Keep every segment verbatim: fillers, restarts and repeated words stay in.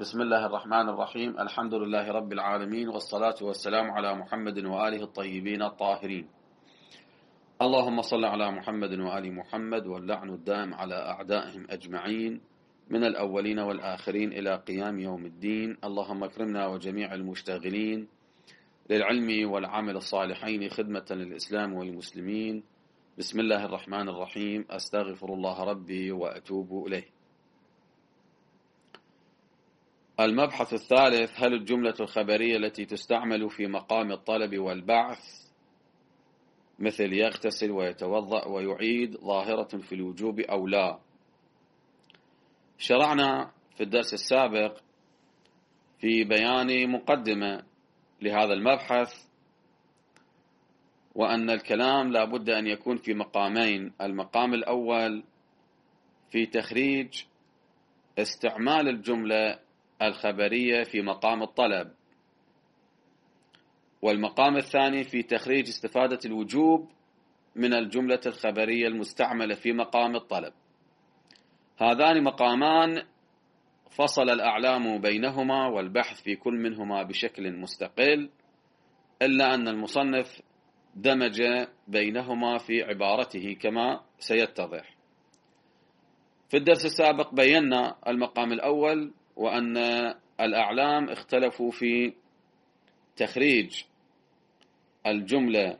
بسم الله الرحمن الرحيم. الحمد لله رب العالمين، والصلاة والسلام على محمد وآله الطيبين الطاهرين. اللهم صل على محمد وآل محمد، واللعن الدائم على أعدائهم أجمعين من الأولين والآخرين إلى قيام يوم الدين. اللهم اكرمنا وجميع المشتغلين للعلم والعمل الصالحين خدمة للإسلام والمسلمين. بسم الله الرحمن الرحيم. أستغفر الله ربي وأتوب إليه. المبحث الثالث: هل الجملة الخبرية التي تستعمل في مقام الطلب والبعث مثل يغتسل ويتوضأ ويعيد ظاهرة في الوجوب أو لا؟ شرعنا في الدرس السابق في بيان مقدمة لهذا المبحث، وأن الكلام لا بد أن يكون في مقامين. المقام الأول في تخريج استعمال الجملة الخبرية في مقام الطلب، والمقام الثاني في تخريج استفادة الوجوب من الجملة الخبرية المستعملة في مقام الطلب. هذان مقامان فصل الأعلام بينهما والبحث في كل منهما بشكل مستقل، إلا أن المصنف دمج بينهما في عبارته كما سيتضح. في الدرس السابق بينا المقام الأول، وأن الأعلام اختلفوا في تخريج الجملة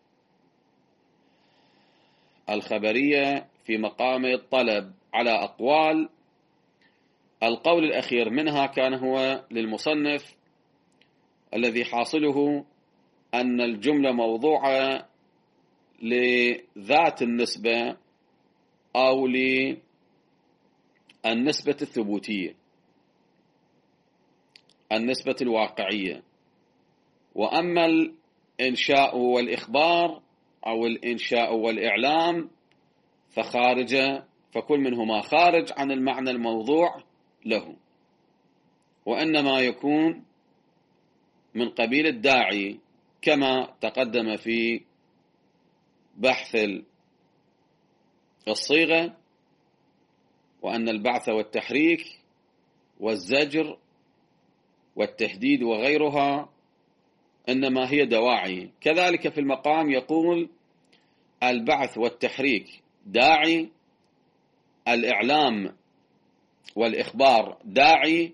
الخبرية في مقام الطلب على أقوال. القول الأخير منها كان هو للمصنف، الذي حاصله أن الجملة موضوعة لذات النسبة أو للنسبة الثبوتية، النسبة الواقعية. وأما الإنشاء والإخبار أو الإنشاء والإعلام فخارج، فكل منهما خارج عن المعنى الموضوع له، وإنما يكون من قبيل الداعي كما تقدم في بحث الصيغة، وأن البعث والتحريك والزجر والتهديد وغيرها إنما هي دواعي. كذلك في المقام يقول البعث والتحريك داعي، الإعلام والإخبار داعي،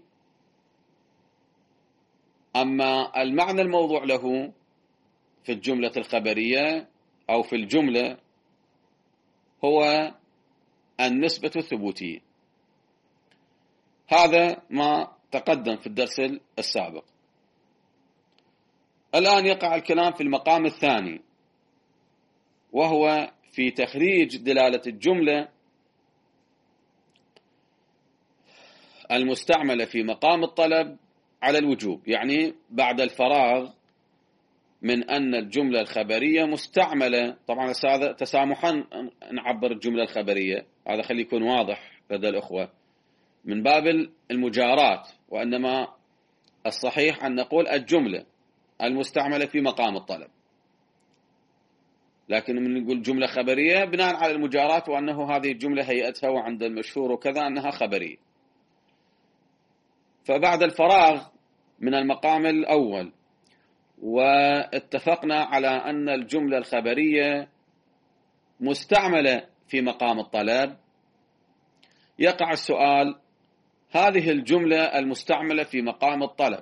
أما المعنى الموضوع له في الجملة الخبرية أو في الجملة هو النسبة الثبوتية. هذا ما تقدم في الدرس السابق. الآن يقع الكلام في المقام الثاني، وهو في تخريج دلالة الجملة المستعملة في مقام الطلب على الوجوب، يعني بعد الفراغ من أن الجملة الخبرية مستعملة. طبعا هذا تسامحا نعبر الجملة الخبرية، هذا خلي يكون واضح لدى الأخوة من باب المجارات، وإنما الصحيح أن نقول الجملة المستعملة في مقام الطلب، لكن من نقول جملة خبرية بناء على المجارات، وأنه هذه الجملة هيئتها وعند المشهور وكذا أنها خبرية. فبعد الفراغ من المقام الأول واتفقنا على أن الجملة الخبرية مستعملة في مقام الطلب، يقع السؤال: هذه الجملة المستعملة في مقام الطلب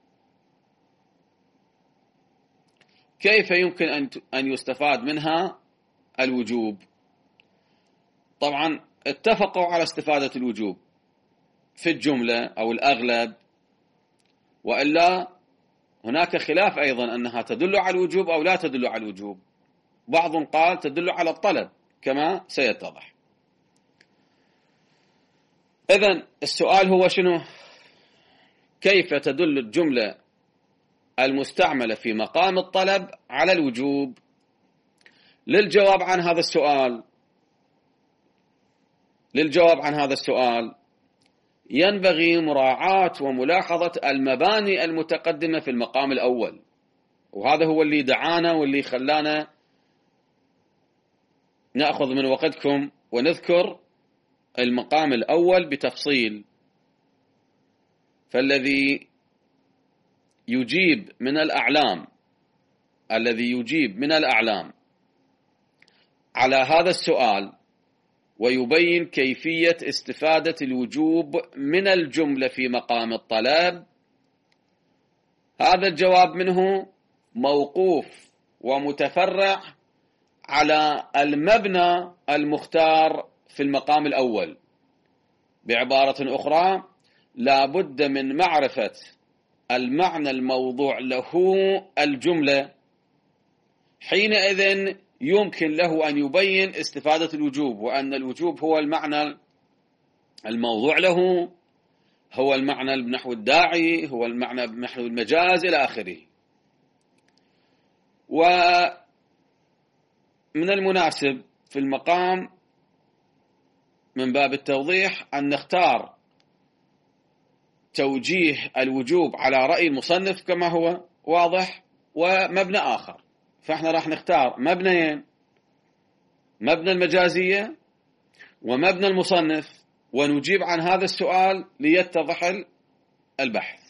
كيف يمكن أن يستفاد منها الوجوب؟ طبعا اتفقوا على استفادة الوجوب في الجملة أو الأغلب، وإلا هناك خلاف أيضا أنها تدل على الوجوب أو لا تدل على الوجوب. بعض قال تدل على الطلب كما سيتضح. إذن السؤال هو شنو؟ كيف تدل الجملة المستعملة في مقام الطلب على الوجوب؟ للجواب عن هذا السؤال للجواب عن هذا السؤال ينبغي مراعاة وملاحظة المباني المتقدمة في المقام الأول، وهذا هو اللي دعانا واللي خلانا نأخذ من وقتكم ونذكر المقام الأول بتفصيل. فالذي يجيب من الأعلام الذي يجيب من الأعلام على هذا السؤال ويبين كيفية استفادة الوجوب من الجملة في مقام الطلب، هذا الجواب منه موقوف ومتفرع على المبنى المختار في المقام الأول. بعبارة أخرى، لا بد من معرفة المعنى الموضوع له الجملة، حينئذ يمكن له أن يبين استفادة الوجوب، وأن الوجوب هو المعنى الموضوع له، هو المعنى بنحو الداعي، هو المعنى بنحو المجاز إلى آخره. ومن المناسب في المقام من باب التوضيح أن نختار توجيه الوجوب على رأي المصنف كما هو واضح، ومبنى آخر. فإحنا راح نختار مبنيين، مبنى المجازية ومبنى المصنف، ونجيب عن هذا السؤال ليتضح البحث.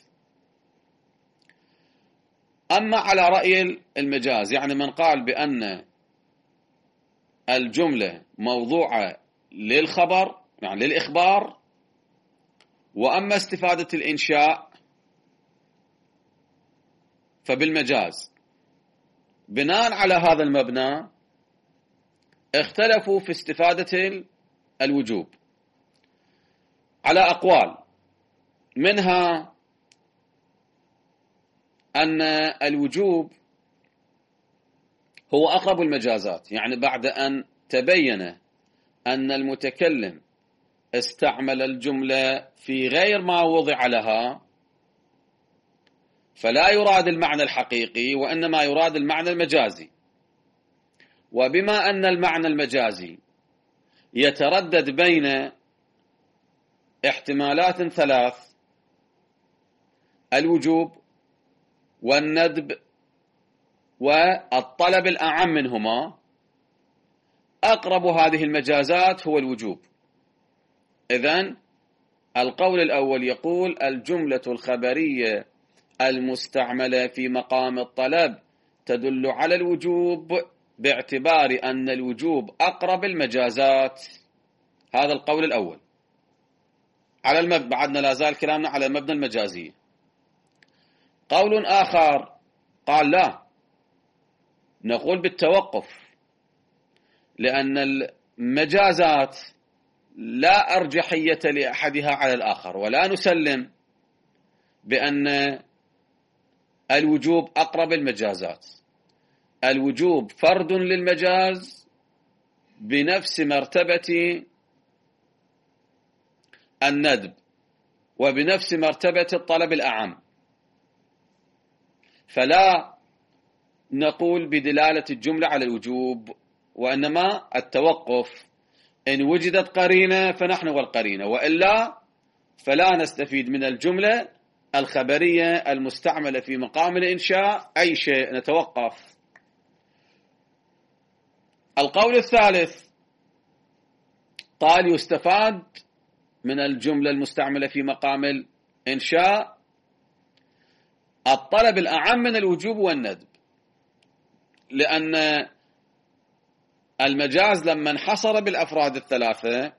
أما على رأي المجاز، يعني من قال بأن الجملة موضوعة للخبر، يعني للإخبار، وأما استفادة الإنشاء فبالمجاز. بناء على هذا المبنى اختلفوا في استفادة الوجوب على أقوال، منها أن الوجوب هو أقرب المجازات، يعني بعد أن تبين أن المتكلم استعمل الجملة في غير ما وضع لها، فلا يراد المعنى الحقيقي وإنما يراد المعنى المجازي. وبما أن المعنى المجازي يتردد بين احتمالات ثلاث، الوجوب والندب والطلب الأعم منهما، أقرب هذه المجازات هو الوجوب. إذن القول الأول يقول الجملة الخبرية المستعملة في مقام الطلب تدل على الوجوب باعتبار أن الوجوب أقرب المجازات. هذا القول الأول على المبنى، بعدنا لا زال كلامنا على المبنى المجازي. قول آخر قال لا، نقول بالتوقف، لأن المجازات لا أرجحية لأحدها على الآخر، ولا نسلم بأن الوجوب أقرب المجازات. الوجوب فرد للمجاز بنفس مرتبة الندب وبنفس مرتبة الطلب الأعم، فلا نقول بدلالة الجملة على الوجوب، وإنما التوقف. إن وجدت قرينة فنحن والقرينة، وإلا فلا نستفيد من الجملة الخبرية المستعملة في مقام الإنشاء أي شيء، نتوقف. القول الثالث قال يستفاد من الجملة المستعملة في مقام الإنشاء الطلب الأعم من الوجوب والندب، لأن المجاز لما انحصر بالأفراد الثلاثة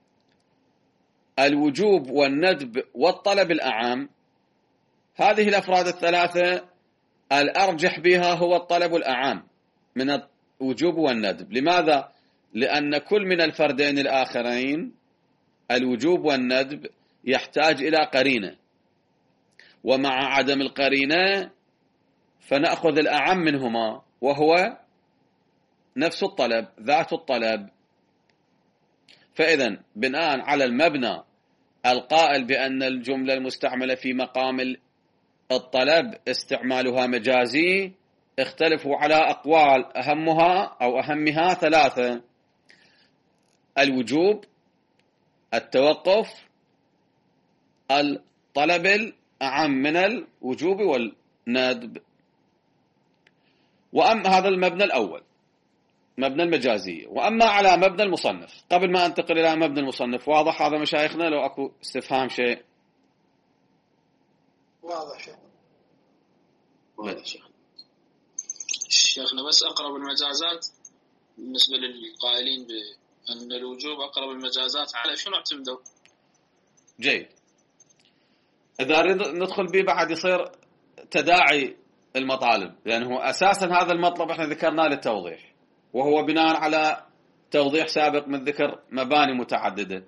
الوجوب والندب والطلب الأعم، هذه الأفراد الثلاثة الأرجح بها هو الطلب الأعم من الوجوب والندب. لماذا؟ لأن كل من الفردين الآخرين الوجوب والندب يحتاج إلى قرينة، ومع عدم القرينة فنأخذ الأعم منهما وهو نفس الطلب، ذات الطلب. فإذا بناء على المبنى القائل بأن الجملة المستعملة في مقام الطلب استعمالها مجازي، اختلفوا على أقوال، أهمها أو أهمها ثلاثة: الوجوب، التوقف، الطلب الأعم من الوجوب والندب. وأما هذا المبنى الأول مبنى المجازية. وأما على مبنى المصنف، قبل ما أنتقل إلى مبنى المصنف، واضح هذا مشايخنا؟ لو أكو استفهام شيء. واضح شيخ. واضح شيخ. شيخنا بس أقرب المجازات بالنسبة للقائلين بأن الوجوب أقرب المجازات على شنو اعتمدوا؟ جيد. إذا ندخل به بعد يصير تداعي المطالب، لأنه أساسا هذا المطلب احنا ذكرناه للتوضيح، وهو بناء على توضيح سابق من ذكر مباني متعددة.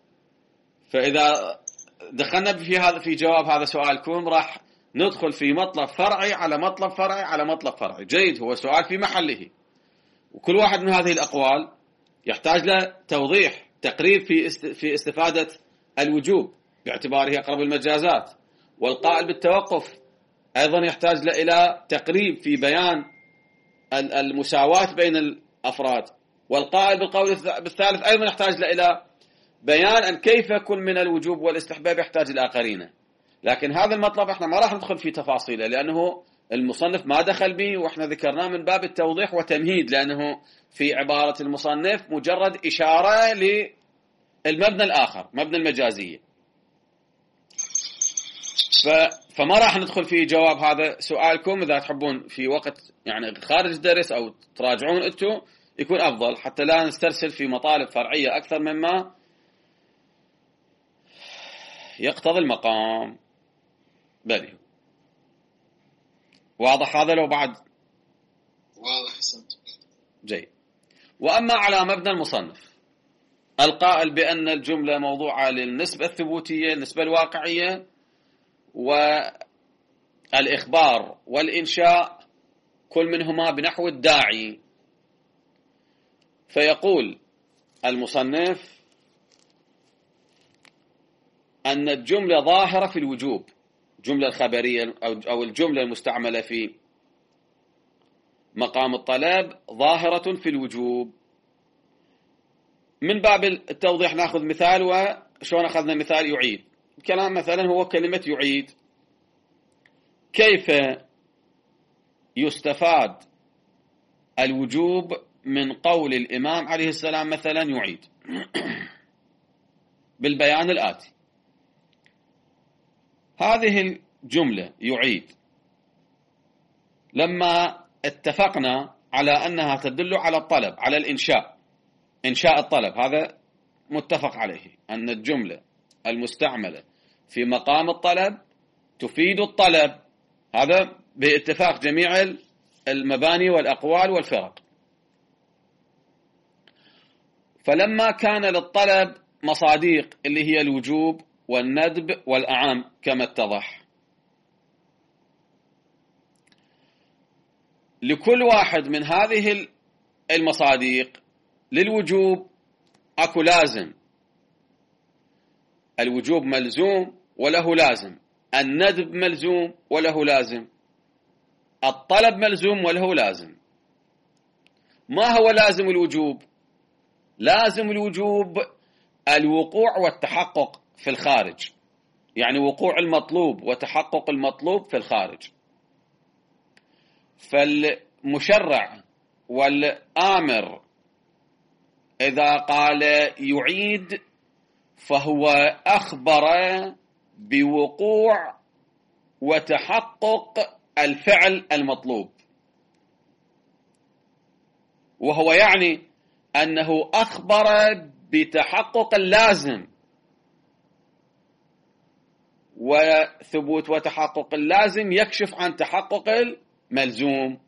فإذا دخلنا في هذا في جواب هذا سؤالكم راح ندخل في مطلب فرعي على مطلب فرعي على مطلب فرعي. جيد، هو سؤال في محله، وكل واحد من هذه الأقوال يحتاج له توضيح تقريب في في استفادة الوجوب باعتباره أقرب المجازات، والقائل بالتوقف أيضا يحتاج له إلى تقريب في بيان المساواة بين الأفراد، والقائل بالقول بالثالث أيضا يحتاج له إلى بيان أن كيف كل من الوجوب والاستحباب يحتاج إلى قرينة. لكن هذا المطلب احنا ما راح ندخل في تفاصيله، لأنه المصنف ما دخل به، واحنا ذكرناه من باب التوضيح وتمهيد، لأنه في عبارة المصنف مجرد إشارة للمبنى الآخر، مبنى المجازية. فما راح ندخل في جواب هذا سؤالكم. إذا تحبون في وقت يعني خارج الدرس أو تراجعون أنتم يكون أفضل، حتى لا نسترسل في مطالب فرعية أكثر مما يقتضي المقام. بلي واضح هذا؟ لو بعد واضح حسنت. جيد. وأما على مبنى المصنف القائل بأن الجملة موضوعة للنسبة الثبوتية، النسبة الواقعية، والإخبار والإنشاء كل منهما بنحو الداعي، فيقول المصنف أن الجملة ظاهرة في الوجوب، الجملة الخبرية أو الجملة المستعملة في مقام الطلب ظاهرة في الوجوب. من باب التوضيح نأخذ مثال، وشون أخذنا مثال يعيد. الكلام مثلا هو كلمة يعيد. كيف يستفاد الوجوب من قول الإمام عليه السلام مثلا يعيد؟ بالبيان الآتي: هذه الجملة يعيد لما اتفقنا على أنها تدل على الطلب، على الإنشاء، إنشاء الطلب، هذا متفق عليه، أن الجملة المستعملة في مقام الطلب تفيد الطلب، هذا باتفاق جميع المباني والأقوال والفرق. فلما كان للطلب مصاديق اللي هي الوجوب والندب والأعم كما اتضح، لكل واحد من هذه المصاديق للوجوب أكو لازم، الوجوب ملزوم وله لازم، الندب ملزوم وله لازم، الطلب ملزوم وله لازم. ما هو لازم الوجوب؟ لازم الوجوب الوقوع والتحقق في الخارج، يعني وقوع المطلوب وتحقق المطلوب في الخارج. فالمشرع والآمر إذا قال يعيد فهو أخبر بوقوع وتحقق الفعل المطلوب، وهو يعني أنه أخبر بتحقق اللازم، وثبوت وتحقق اللازم يكشف عن تحقق الملزوم.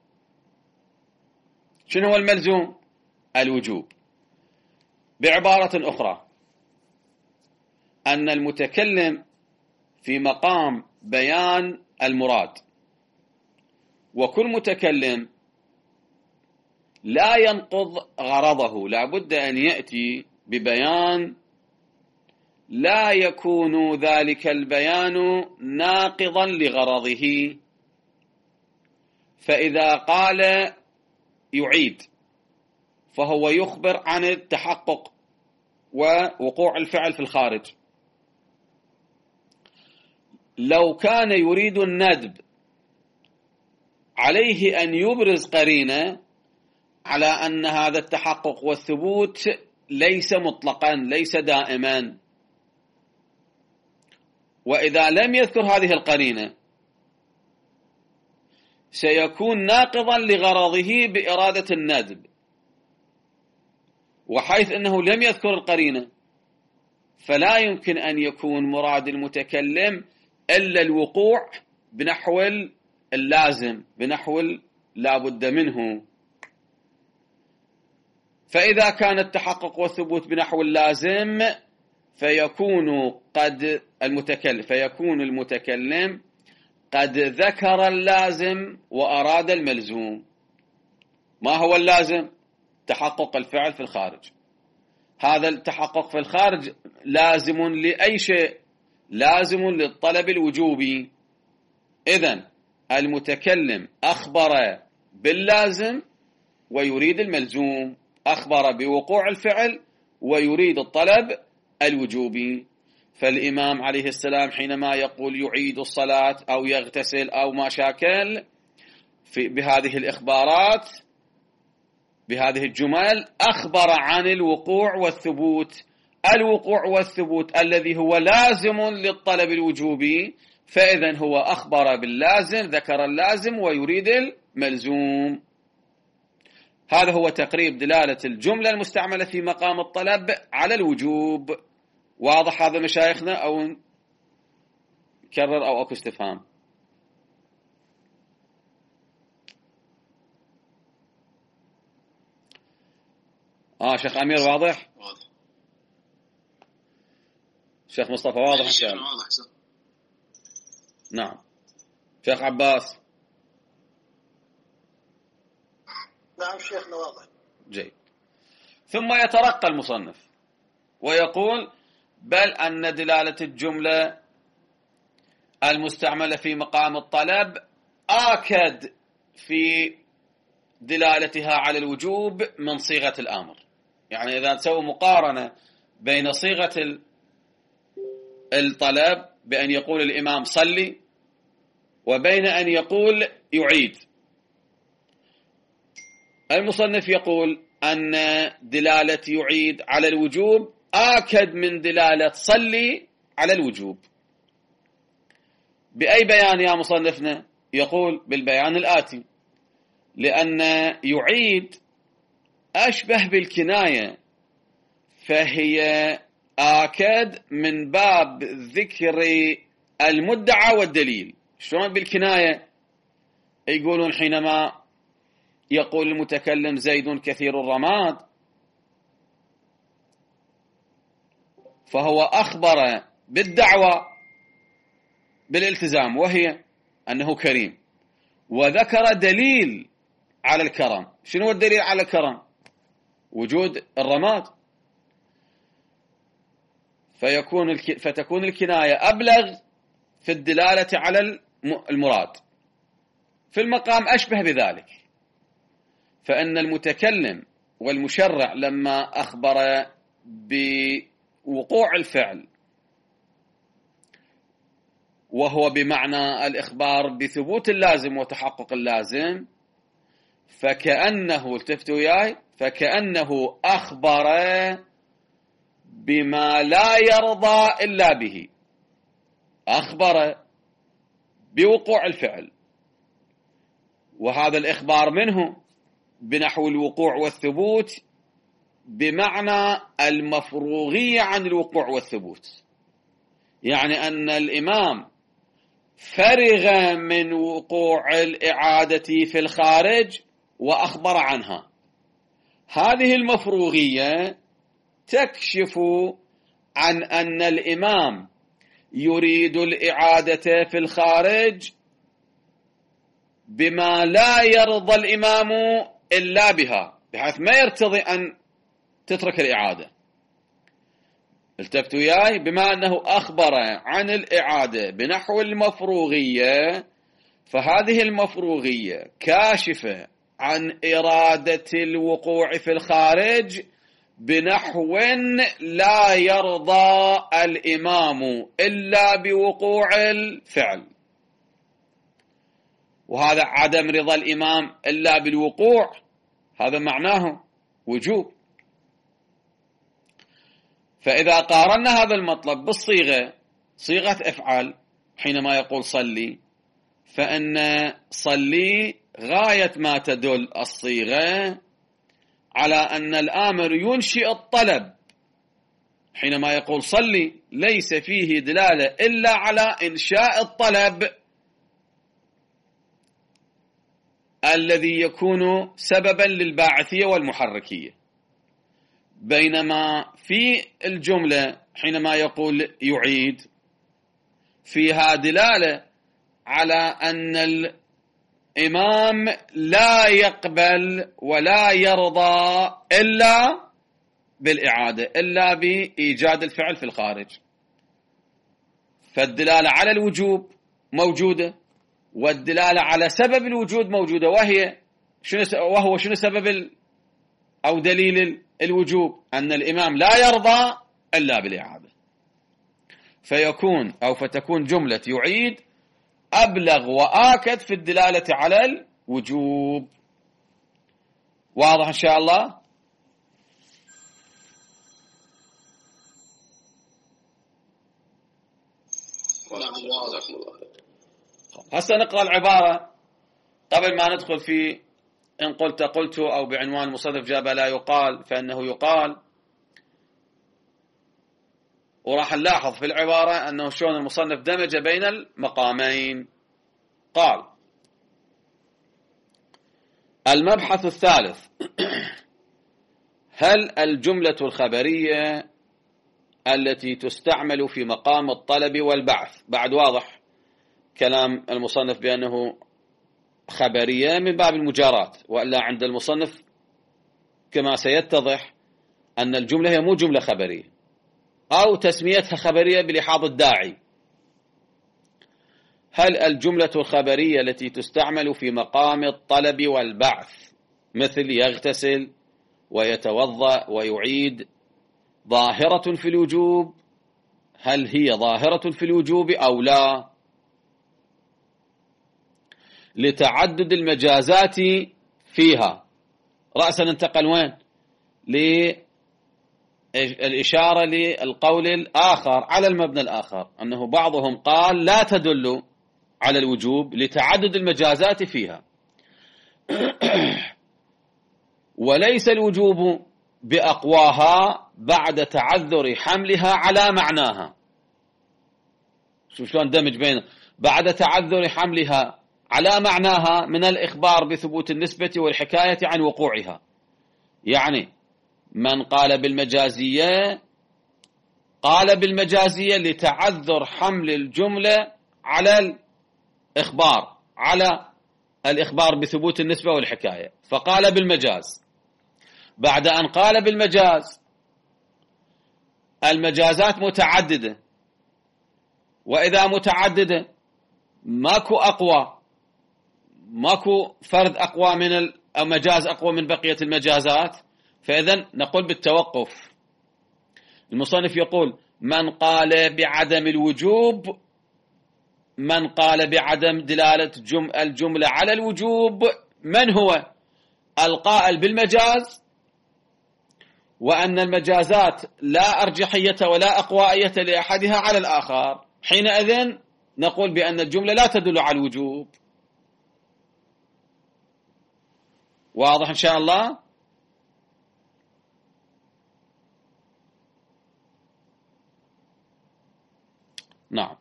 شنو هو الملزوم؟ الوجوب. بعبارة أخرى، أن المتكلم في مقام بيان المراد، وكل متكلم لا ينقض غرضه، لا بد أن يأتي ببيان لا يكون ذلك البيان ناقضا لغرضه. فإذا قال يعيد فهو يخبر عن التحقق ووقوع الفعل في الخارج. لو كان يريد الندب عليه أن يبرز قرينة على أن هذا التحقق والثبوت ليس مطلقا، ليس دائما، وإذا لم يذكر هذه القرينة سيكون ناقضا لغرضه بإرادة الندب، وحيث أنه لم يذكر القرينة فلا يمكن أن يكون مراد المتكلم إلا الوقوع بنحو اللازم، بنحو لا بد منه. فإذا كان التحقق والثبوت بنحو اللازم فيكون قد المتكلم فيكون المتكلم قد ذكر اللازم وأراد الملزوم. ما هو اللازم؟ تحقق الفعل في الخارج. هذا التحقق في الخارج لازم لأي شيء؟ لازم للطلب الوجوبي. إذن المتكلم أخبر باللازم ويريد الملزوم، أخبر بوقوع الفعل ويريد الطلب الوجوبي. فالإمام عليه السلام حينما يقول يعيد الصلاة أو يغتسل أو ما شاكل في بهذه الإخبارات بهذه الجمل أخبر عن الوقوع والثبوت، الوقوع والثبوت الذي هو لازم للطلب الوجوبي، فإذن هو أخبر باللازم، ذكر اللازم ويريد الملزوم. هذا هو تقريب دلالة الجملة المستعملة في مقام الطلب على الوجوب. واضح هذا مشايخنا أو نكرر أو أكو استفهام؟ آه شيخ أمير واضح؟ واضح. شيخ مصطفى واضح إن شاء الله؟ واضح. نعم. شيخ عباس؟ نعم شيخنا واضح. جيد. ثم يترقى المصنف ويقول بل أن دلالة الجملة المستعملة في مقام الطلب آكد في دلالتها على الوجوب من صيغة الأمر. يعني إذا نسوي مقارنة بين صيغة الطلب بأن يقول الإمام صلي وبين أن يقول يعيد، المصنف يقول أن دلالة يعيد على الوجوب آكد من دلالة صلي على الوجوب. بأي بيان يا مصنفنا؟ يقول بالبيان الآتي: لأن يعيد أشبه بالكناية، فهي آكد من باب ذكر المدعى والدليل. شلون بالكناية؟ يقولون حينما يقول المتكلم زيد كثير الرماد فهو أخبر بالدعوة بالالتزام وهي أنه كريم، وذكر دليل على الكرم. شنو الدليل على الكرم؟ وجود الرماد. فيكون فتكون الكناية أبلغ في الدلالة على المراد. في المقام أشبه بذلك، فإن المتكلم والمشرع لما أخبر بوقوع الفعل وهو بمعنى الإخبار بثبوت اللازم وتحقق اللازم، فكأنه التفتوا وياي فكأنه أخبر بما لا يرضى إلا به، أخبر بوقوع الفعل، وهذا الإخبار منه بنحو الوقوع والثبوت بمعنى المفروغية عن الوقوع والثبوت. يعني أن الإمام فرغ من وقوع الإعادة في الخارج وأخبر عنها. هذه المفروغية تكشف عن أن الإمام يريد الإعادة في الخارج بما لا يرضى الإمام إلا بها، بحيث ما يرتضي أن تترك الإعادة. التفتوا وياي، بما أنه أخبر عن الإعادة بنحو المفروغية، فهذه المفروغية كاشفة عن إرادة الوقوع في الخارج بنحو لا يرضى الإمام إلا بوقوع الفعل. وهذا عدم رضا الإمام إلا بالوقوع، هذا معناه وجوب. فإذا قارنا هذا المطلب بالصيغة صيغة افعل حينما يقول صلي، فإن صلي غاية ما تدل الصيغة على أن الآمر ينشئ الطلب. حينما يقول صلي ليس فيه دلالة إلا على إنشاء الطلب الذي يكون سببا للباعثية والمحركية، بينما في الجملة حينما يقول يعيد فيها دلالة على أن الإمام لا يقبل ولا يرضى إلا بالإعادة، إلا بإيجاد الفعل في الخارج. فالدلالة على الوجوب موجودة، والدلالة على سبب الوجود موجودة، وهي شنو وهو شنو سبب ال أو دليل الوجوب؟ أن الإمام لا يرضى إلا بالإعادة. فيكون أو فتكون جملة يعيد أبلغ وآكد في الدلالة على الوجوب. واضح إن شاء الله؟ هسه نقرأ العبارة قبل ما ندخل في إن قلت قلت أو بعنوان المصنف جاب لا يقال فإنه يقال. وراح نلاحظ في العبارة أنه شلون المصنف دمج بين المقامين. قال: المبحث الثالث: هل الجملة الخبرية التي تستعمل في مقام الطلب والبعث، بعد واضح كلام المصنف بأنه خبرية من باب المجاراة، وإلا عند المصنف كما سيتضح أن الجملة هي مو جملة خبرية، أو تسميتها خبرية بلحاظ الداعي. هل الجملة الخبرية التي تستعمل في مقام الطلب والبعث مثل يغتسل ويتوضأ ويعيد ظاهرة في الوجوب؟ هل هي ظاهرة في الوجوب أو لا؟ لتعدد المجازات فيها. رأسا انتقل وين؟ للإشارة للقول الآخر على المبنى الآخر، أنه بعضهم قال لا تدل على الوجوب لتعدد المجازات فيها، وليس الوجوب بأقواها بعد تعذر حملها على معناها. شوف شلون دمج بين بعد تعذر حملها على معناها من الإخبار بثبوت النسبة والحكاية عن وقوعها. يعني من قال بالمجازية قال بالمجازية لتعذر حمل الجملة على الإخبار على الإخبار بثبوت النسبة والحكاية، فقال بالمجاز. بعد أن قال بالمجاز، المجازات متعددة، وإذا متعددة ماكو أقوى، ماكو فرد أقوى من المجاز أقوى من بقية المجازات، فإذن نقول بالتوقف. المصنف يقول: من قال بعدم الوجوب، من قال بعدم دلالة الجملة على الوجوب من هو؟ القائل بالمجاز، وأن المجازات لا أرجحية ولا أقوائية لأحدها على الآخر. حينئذ نقول بأن الجملة لا تدل على الوجوب. واضح إن شاء الله؟ نعم.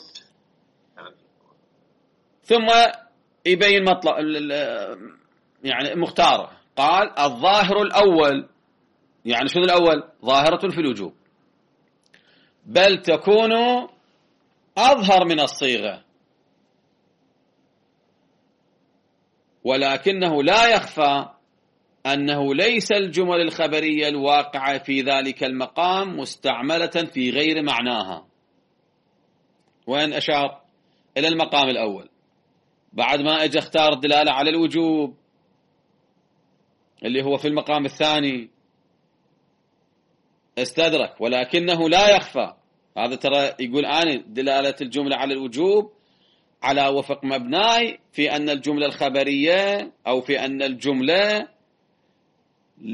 ثم يبين مطلب يعني مختاره. قال: الظاهر الأول، يعني شنو الأول؟ ظاهرة في الوجوب، بل تكون أظهر من الصيغة، ولكنه لا يخفى أنه ليس الجمل الخبرية الواقعة في ذلك المقام مستعملة في غير معناها. وين أشار؟ إلى المقام الأول، بعد ما اجى اختار الدلالة على الوجوب اللي هو في المقام الثاني استدرك، ولكنه لا يخفى. هذا ترى يقول أنا دلالة الجملة على الوجوب على وفق مبناي في أن الجملة الخبرية أو في أن الجملة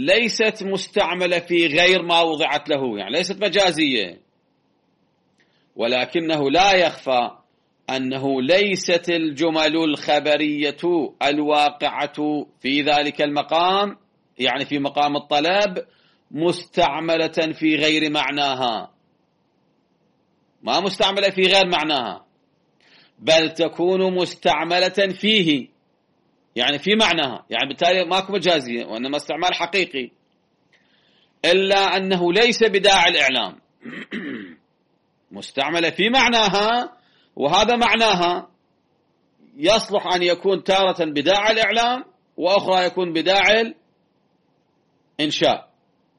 ليست مستعملة في غير ما وضعت له، يعني ليست مجازية، ولكنه لا يخفى أنه ليست الجمل الخبرية الواقعة في ذلك المقام، يعني في مقام الطلب، مستعملة في غير معناها، ما مستعملة في غير معناها، بل تكون مستعملة فيه، يعني في معناها، يعني بالتالي ماكو مجازية وإنما استعمال حقيقي، إلا أنه ليس بداعي الإعلام. مستعملة في معناها، وهذا معناها يصلح أن يكون تارة بداعي الإعلام وأخرى يكون بداعي الإنشاء،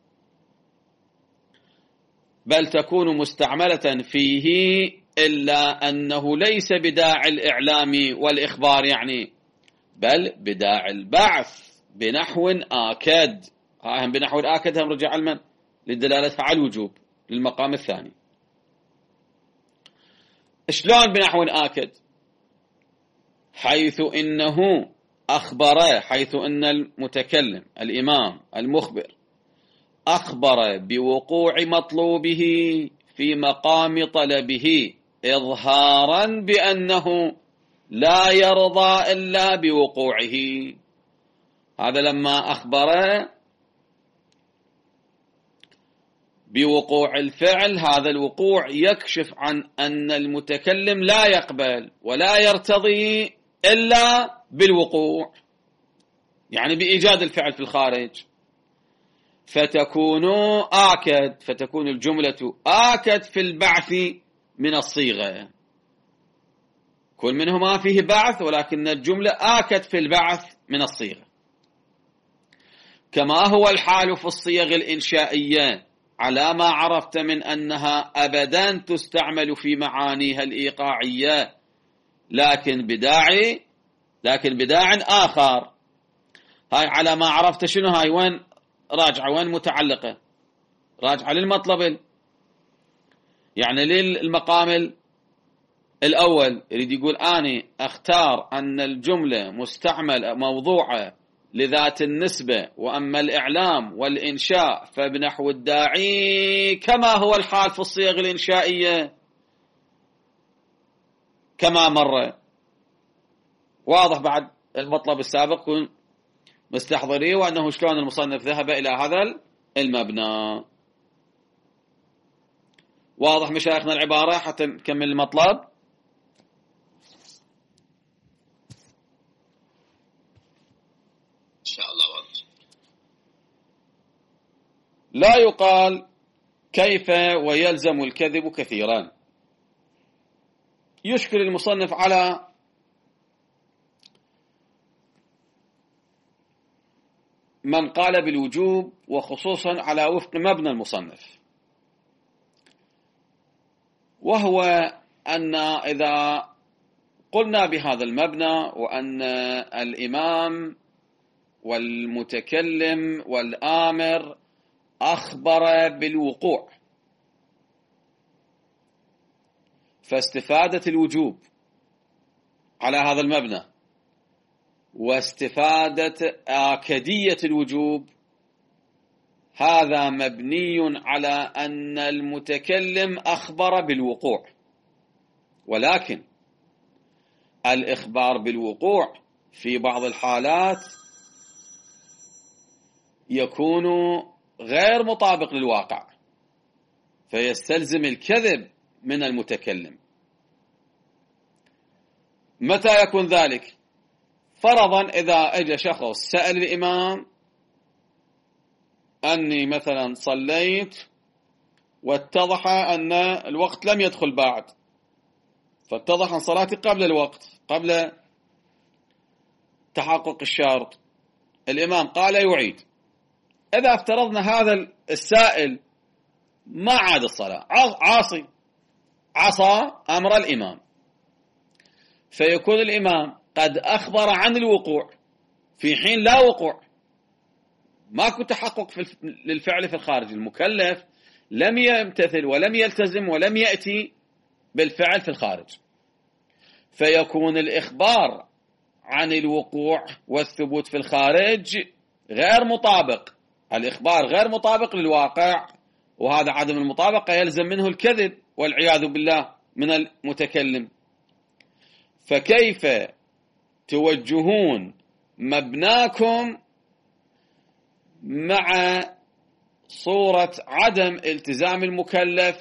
بل تكون مستعملة فيه، إلا أنه ليس بداعي الإعلام والإخبار يعني، بل بداعي البعث بنحو آكد. هم بنحو الآكد هم رجع علما للدلالة على الوجوب للمقام الثاني. شلون بنحو آكد؟ حيث إنه أخبر، حيث إن المتكلم الإمام المخبر أخبر بوقوع مطلوبه في مقام طلبه إظهارا بأنه لا يرضى إلا بوقوعه. هذا لما أخبر بوقوع الفعل، هذا الوقوع يكشف عن أن المتكلم لا يقبل ولا يرتضي إلا بالوقوع، يعني بإيجاد الفعل في الخارج، فتكون آكد، فتكون الجملة آكد في البعث من الصيغة. كل منهما فيه بعث، ولكن الجملة آكد في البعث من الصيغة، كما هو الحال في الصيغ الإنشائية، على ما عرفت من أنها أبدا تستعمل في معانيها الإيقاعية، لكن بداعي لكن بداع آخر. هاي على ما عرفت شنو؟ هاي وين راجعة؟ وين متعلقة؟ راجعة للمطلب، يعني للمقام الأول. يريد يقول أنا أختار أن الجملة مستعمل موضوعة لذات النسبة، وأما الإعلام والإنشاء فبنحو الداعي، كما هو الحال في الصيغ الإنشائية كما مر. واضح بعد المطلب السابق كن مستحضريه، وأنه شلون المصنف ذهب إلى هذا المبنى. واضح مشايخنا العبارة حتى نكمل المطلب؟ إن شاء الله واضح. لا يقال كيف ويلزم الكذب كثيرا. يشكل المصنف على من قال بالوجوب، وخصوصا على وفق مبنى المصنف، وهو أن إذا قلنا بهذا المبنى وأن الإمام والمتكلم والآمر أخبر بالوقوع، فاستفادة الوجوب على هذا المبنى واستفادة آكدية الوجوب، هذا مبني على أن المتكلم أخبر بالوقوع، ولكن الإخبار بالوقوع في بعض الحالات يكون غير مطابق للواقع، فيستلزم الكذب من المتكلم. متى يكون ذلك؟ فرضا إذا أجى شخص سأل الإمام أني مثلا صليت واتضح أن الوقت لم يدخل بعد، فاتضح أن صلاتي قبل الوقت، قبل تحقق الشرط. الإمام قال يعيد. إذا افترضنا هذا السائل ما عاد الصلاة، عاصي، عصى أمر الإمام، فيكون الإمام قد أخبر عن الوقوع في حين لا وقوع، ماكو تحقق في للفعل في الخارج، المكلف لم يمتثل ولم يلتزم ولم يأتي بالفعل في الخارج، فيكون الإخبار عن الوقوع والثبوت في الخارج غير مطابق، الإخبار غير مطابق للواقع، وهذا عدم المطابقة يلزم منه الكذب، والعياذ بالله من المتكلم. فكيف توجهون مبناكم مع صورة عدم التزام المكلف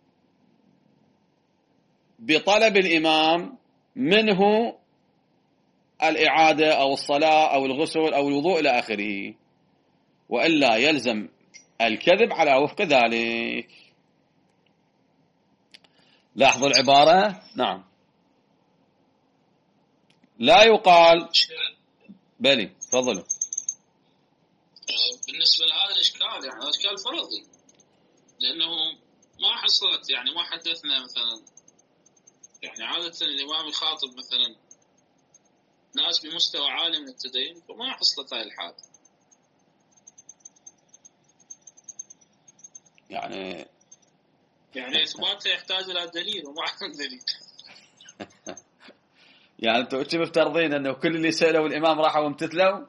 بطلب الإمام منه الإعادة أو الصلاة أو الغسل أو الوضوء إلى آخره، وإلا يلزم الكذب على وفق ذلك. لاحظوا العبارة. نعم. لا يقال بلي تفضلوا. بالنسبة لهذا الإشكال يعني هذا إشكال فرضي، لأنه ما حصلت يعني ما حدثنا مثلا يعني عادة الإمام يخاطب مثلا ناس بمستوى عالي من التدين، فما حصلت هاي الحالة. يعني يعني إثباتها يحتاج إلى دليل وما عندنا دليل. يعني أنتم كيف مفترضين أنه كل اللي سألوا الإمام راحوا وامتثلوا؟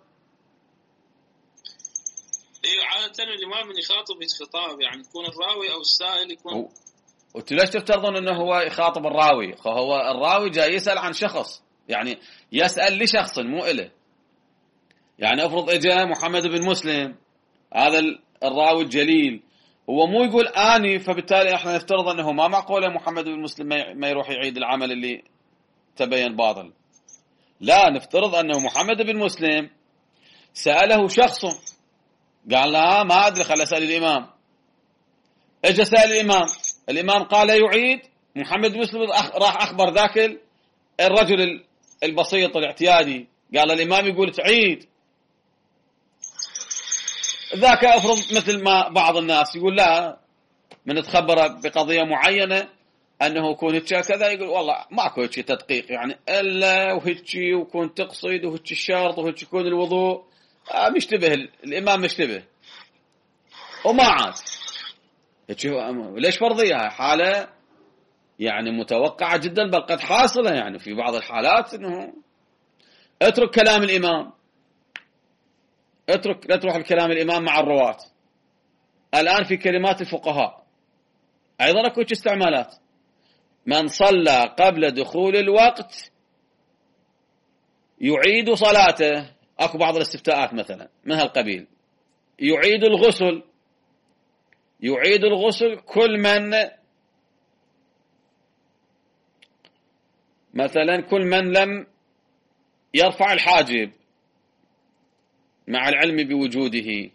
إيه عادة الإمام من يخاطب بخطاب يعني يكون الراوي أو السائل يكون. وأنتم ليش تفترضون أنه هو يخاطب الراوي؟ هو الراوي جاي يسأل عن شخص، يعني يسأل لشخص مو إله. يعني أفرض إجا محمد بن مسلم هذا الراوي الجليل، هو مو يقول آني، فبالتالي احنا نفترض أنه ما معقولة محمد بن مسلم ما يروح يعيد العمل اللي تبين باطل. لا، نفترض أنه محمد بن مسلم سأله شخص قال له ما أدري خل أسأل الإمام. اجى سأل الإمام، الإمام قال يعيد. محمد بن مسلم راح أخبر ذاك الرجل البسيط الاعتيادي، قال الإمام يقول تعيد. ذاك أفرض مثل ما بعض الناس يقول لا، من تخبر بقضية معينة أنه يكون كذا، يقول والله ماكو هيك تدقيق يعني إلا وهيك ويكون تقصد وهيك الشرط وهيك يكون الوضوء آه مشتبه الإمام مشتبه وما عاد. ليش فرضية؟ حالة يعني متوقعة جدا، بل قد حاصلة يعني في بعض الحالات أنه اترك كلام الإمام، اترك لا تروح بكلام الإمام مع الرواة. الآن في كلمات الفقهاء أيضا أكو استعمالات. من صلى قبل دخول الوقت يعيد صلاته. أكو بعض الاستفتاءات مثلا من هالقبيل. يعيد الغسل، يعيد الغسل كل من مثلا كل من لم يرفع الحاجب مع العلم بوجوده.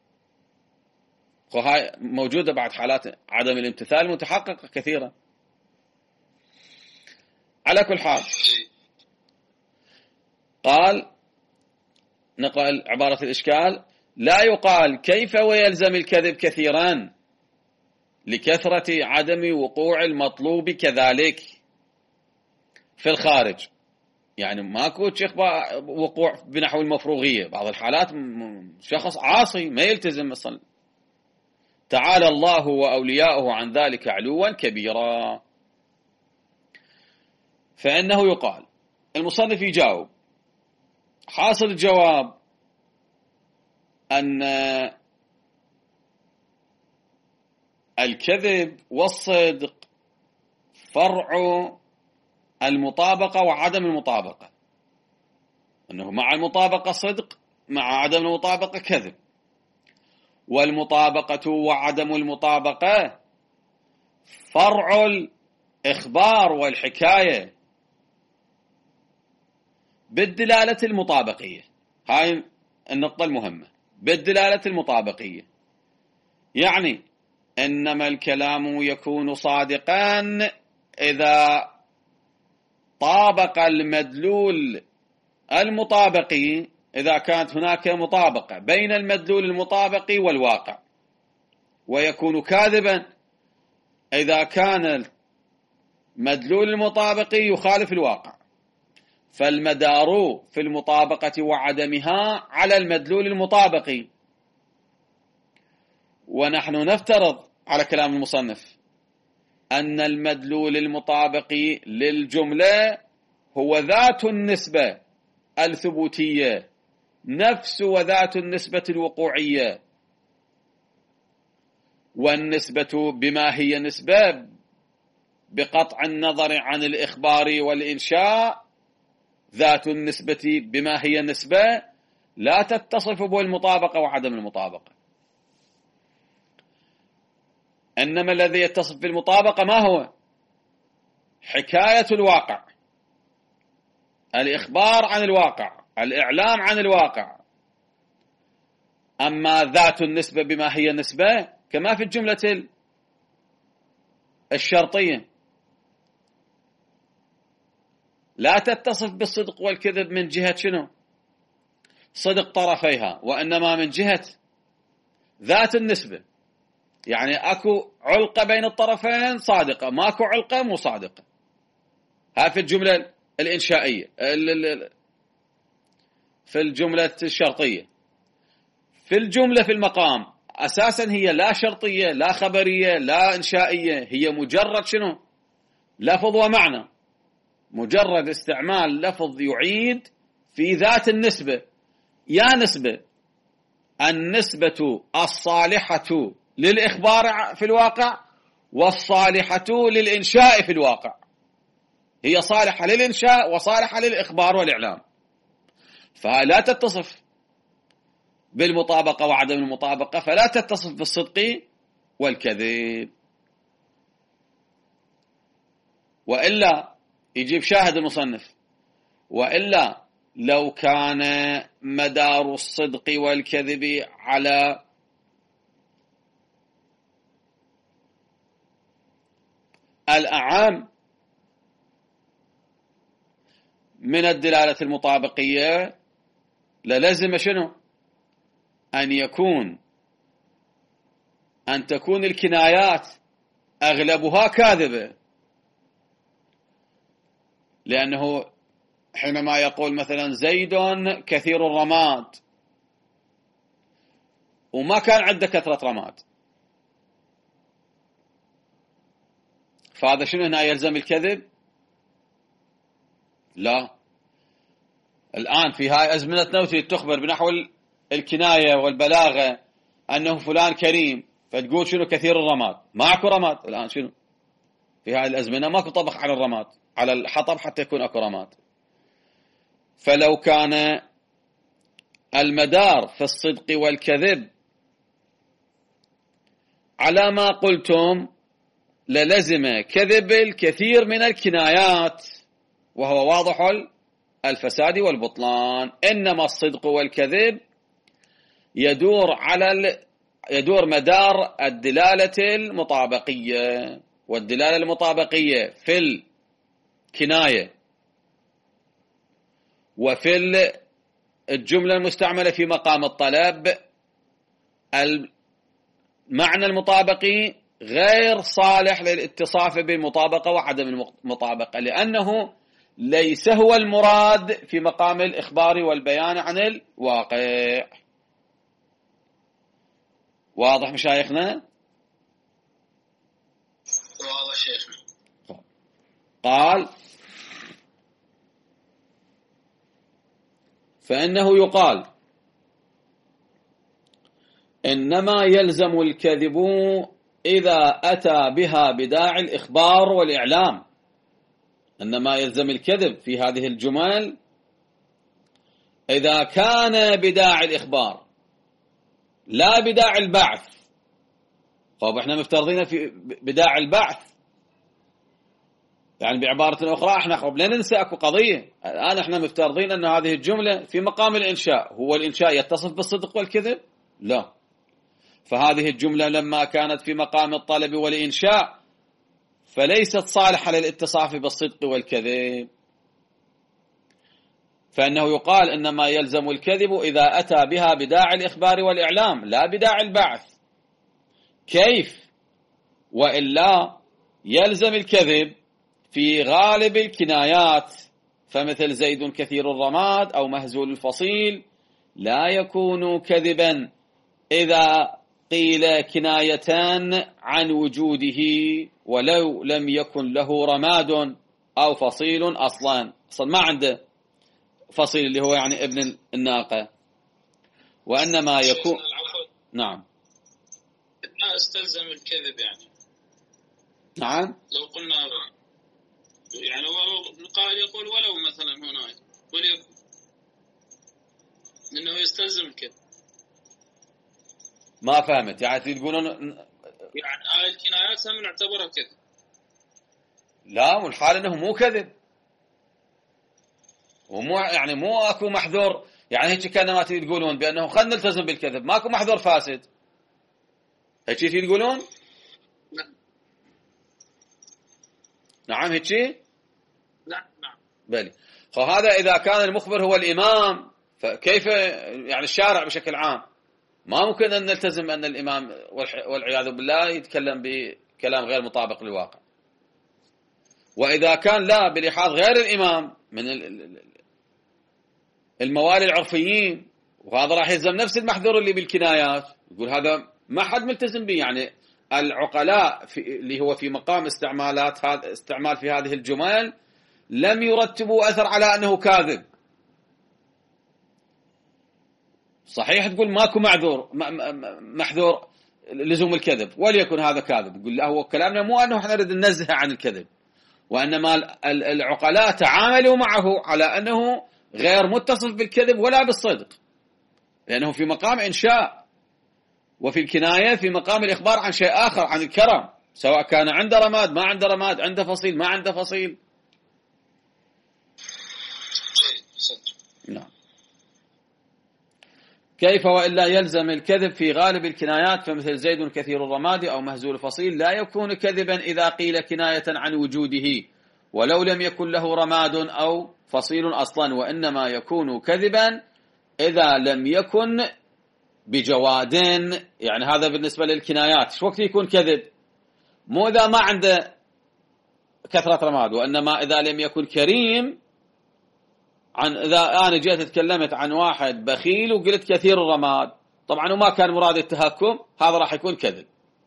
وهاي موجودة بعد حالات عدم الامتثال متحققة كثيرة. على كل حال قال نقل عبارة الإشكال: لا يقال كيف ويلزم الكذب كثيرا لكثرة عدم وقوع المطلوب كذلك في الخارج. يعني ماكو وقوع بنحو المفروغية. بعض الحالات شخص عاصي ما يلتزم الصلاة، تعالى الله وأولياؤه عن ذلك علوا كبيرا. فإنه يقال، المصنف يجاوب، حاصل الجواب أن الكذب والصدق فرع المطابقة وعدم المطابقة، أنه مع المطابقة صدق، مع عدم المطابقة كذب. والمطابقة وعدم المطابقة فرع الإخبار والحكاية بالدلالة المطابقية. هاي النقطة المهمة، بالدلالة المطابقية. يعني إنما الكلام يكون صادقا إذا طابق المدلول المطابقي، إذا كانت هناك مطابقة بين المدلول المطابقي والواقع، ويكون كاذبا إذا كان المدلول المطابقي يخالف الواقع. فالمدار في المطابقة وعدمها على المدلول المطابقي. ونحن نفترض على كلام المصنف أن المدلول المطابقي للجملة هو ذات النسبة الثبوتية، نفس وذات النسبة الوقوعية. والنسبة بما هي نسبة بقطع النظر عن الإخبار والإنشاء ذات النسبة بما هي النسبة لا تتصف بالمطابقة وعدم المطابقة. إنما الذي يتصف بالمطابقة ما هو؟ حكاية الواقع، الإخبار عن الواقع، الإعلام عن الواقع. أما ذات النسبة بما هي النسبة كما في الجملة الشرطية لا تتصف بالصدق والكذب من جهة شنو؟ صدق طرفيها، وإنما من جهة ذات النسبة. يعني أكو علقة بين الطرفين صادقة، ماكو علقة مو صادقة. هذه في الجملة الإنشائية، في الجملة الشرطية. في الجملة في المقام أساسا هي لا شرطية لا خبرية لا إنشائية، هي مجرد شنو؟ لفظ ومعنى، مجرد استعمال لفظ يعيد في ذات النسبة. يا نسبة النسبة الصالحة للإخبار في الواقع والصالحة للإنشاء في الواقع، هي صالحة للإنشاء وصالحة للإخبار والإعلام، فلا تتصف بالمطابقة وعدم المطابقة، فلا تتصف بالصدق والكذب. وإلا يجيب شاهد المصنف، وإلا لو كان مدار الصدق والكذب على الأعام من الدلالة المطابقية للزم شنو؟ أن يكون أن تكون الكنايات أغلبها كاذبة، لأنه حينما يقول مثلا زيد كثير الرماد وما كان عنده كثرة رماد، فهذا شنو هنا يلزم الكذب؟ لا. الآن في هاي أزمنتنا وتريد تخبر بنحو الكناية والبلاغة أنه فلان كريم، فتقول شنو كثير الرماد، ماكو رماد الآن. شنو في هاي الأزمنة؟ ماكو طبخ على الرماد، على الحطب حتى يكون أكو رماد. فلو كان المدار في الصدق والكذب على ما قلتم للزم كذب الكثير من الكنايات، وهو واضح الفساد والبطلان. إنما الصدق والكذب يدور على ال... يدور مدار الدلالة المطابقية، والدلالة المطابقية في الكناية وفي الجملة المستعملة في مقام الطلب المعنى المطابقي غير صالح للاتصاف بالمطابقة وعدم المطابقة، لأنه ليس هو المراد في مقام الإخبار والبيان عن الواقع. واضح مشايخنا؟ واضح شيخنا. قال فإنه يقال إنما يلزم الكذب إذا أتى بها بداعي الإخبار والإعلام. إنما يلزم الكذب في هذه الجمل إذا كان بداعي الإخبار لا بداعي البعث. طيب احنا مفترضين في بداعي البعث، يعني بعبارة أخرى احنا خب لا ننسى اكو قضية. الآن احنا مفترضين أن هذه الجملة في مقام الإنشاء، هو الإنشاء يتصف بالصدق والكذب؟ لا. فهذه الجملة لما كانت في مقام الطلب والإنشاء فليست صالحة للاتصاف بالصدق والكذب. فإنه يقال إنما يلزم الكذب إذا أتى بها بداعي الإخبار والإعلام لا بداعي البعث. كيف؟ وإلا يلزم الكذب في غالب الكنايات، فمثل زيد كثير الرماد أو مهزول الفصيل لا يكون كذبا إذا قيل كنايتان عن وجوده ولو لم يكن له رماد أو فصيل أصلا. أصلا ما عنده فصيل اللي هو يعني ابن الناقة، وإنما يكون نعم ما استلزم الكذب يعني نعم. لو قلنا يعني القائل يقول ولو مثلا هنا وليكن لأنه يستلزم الكذب. ما فهمت يعني تقولون يعني آية الكنايات هم نعتبرها كذب. لا، والحال انه مو كذب ومو يعني مو اكو محذور، يعني هيك كان ما تقولون بانه خلينا نلتزم بالكذب، ماكو محذور فاسد، هيك تقولون؟ نعم. نعم هيك؟ نعم نعم. بلي. فهذا اذا كان المخبر هو الامام، فكيف يعني الشارع بشكل عام ما ممكن ان نلتزم ان الامام والعياذ بالله يتكلم بكلام غير مطابق للواقع. واذا كان لا بلحاظ غير الامام من الموالي العرفيين، وهذا راح يلزم نفس المحذور اللي بالكنايات، يقول هذا ما حد ملتزم به. يعني العقلاء في اللي هو في مقام استعمالات هذا استعمال في هذه الجمل لم يرتبوا اثر على انه كاذب. صحيح تقول ماكو معذور محذور لزوم الكذب وليكن هذا كاذب، يقول لا، هو كلامنا مو انه احنا نريد ننزه عن الكذب، وانما العقلاء تعاملوا معه على انه غير متصف بالكذب ولا بالصدق، لانه في مقام انشاء، وفي الكنايه في مقام الاخبار عن شيء اخر، عن الكرم، سواء كان عنده رماد ما عنده رماد، عنده فصيل ما عنده فصيل. نعم. كيف وإلا يلزم الكذب في غالب الكنايات، فمثل زيد كثير الرماد أو مهزول الفصيل لا يكون كذبا إذا قيل كناية عن وجوده ولو لم يكن له رماد أو فصيل أصلا، وإنما يكون كذبا إذا لم يكن بجواد. يعني هذا بالنسبة للكنايات، شو وقت يكون كذب؟ مو إذا ما عنده كثرة رماد، وإنما إذا لم يكن كريم. عن إذا أنا جيت تكلمت عن واحد بخيل وقلت كثير الرماد، طبعا وما كان مراد التهكم، هذا راح يكون كذب.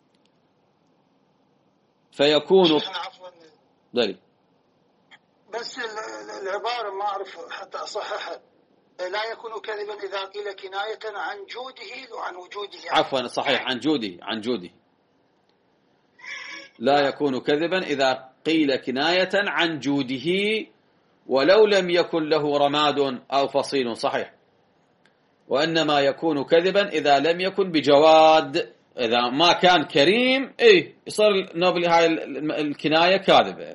فيكون دليل. بس العبارة ما أعرف حتى أصححها، لا يكون كذبا إذا قيل كناية عن جوده وعن وجوده. عفوا صحيح، عن جوده عن جوده لا يكون كذبا إذا قيل كناية عن جوده ولو لم يكن له رماد أو فصيل. صحيح. وإنما يكون كذبا إذا لم يكن بجواد، إذا ما كان كريم إيه يصير نوبل هاي الكناية كاذبة.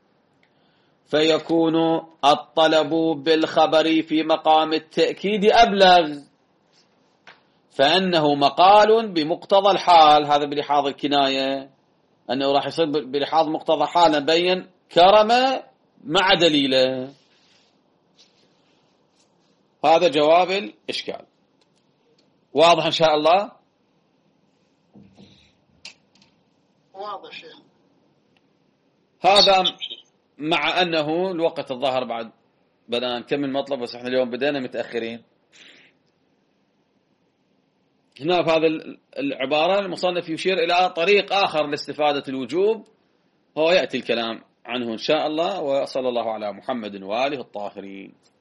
فيكون الطلب بالخبر في مقام التأكيد أبلغ، فإنه مقال بمقتضى الحال. هذا بلحاظ الكناية أنه راح يصير بلحاظ مقتضى حال بين كرمه مع دليله. هذا جواب الإشكال. واضح إن شاء الله؟ واضح شيخ. هذا مع أنه الوقت الظاهر بعد بدنا نكمل مطلب، بس احنا اليوم بدينا متأخرين. هنا في هذا العبارة المصنف يشير إلى طريق آخر لاستفادة الوجوب، هو يأتي الكلام عنه إن شاء الله. وصلى الله على محمد وآله الطاهرين.